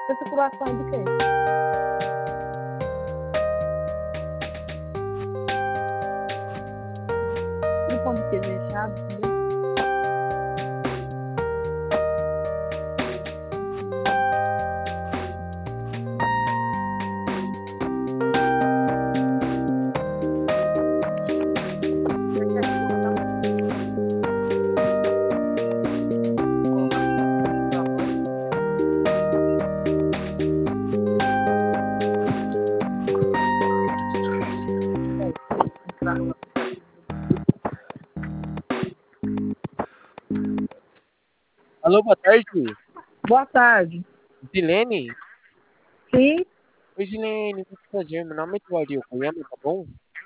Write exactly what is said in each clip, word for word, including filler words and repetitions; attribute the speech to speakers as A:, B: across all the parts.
A: Essa circulação é de quê? Do pão de queijo recheado, entendeu?
B: Alô, boa tarde.
A: Boa tarde.
B: Zilene?
A: Sim,
B: Oi, Zilene, muito prazer. Meu nome é Eduardo Yokoyama, tá bom?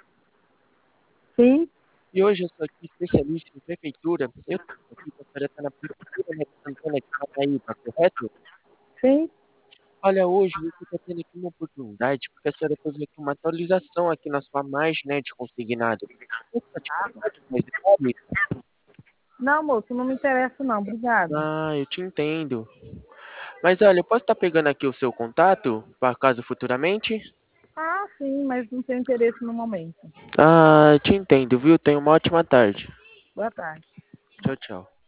A: sim,
B: E hoje eu sou aqui especialista em prefeitura. Eu tô aqui com a senhora tá na prefeitura, né, de Santana de Parnaíba, correto?
A: sim.
B: Olha, hoje você está tendo aqui uma oportunidade, porque a senhora teve aqui uma atualização aqui na sua margem, né, de consignado. Eu posso te contar aqui mais detalhes?
A: Não, moço, não me interessa não, obrigado.
B: Ah, eu te entendo. Mas olha, eu posso estar pegando aqui o seu contato, para caso futuramente?
A: Ah, sim, mas não tenho interesse no momento.
B: Ah, eu te entendo, viu? Tenha uma ótima tarde.
A: Boa tarde.
B: Tchau, tchau.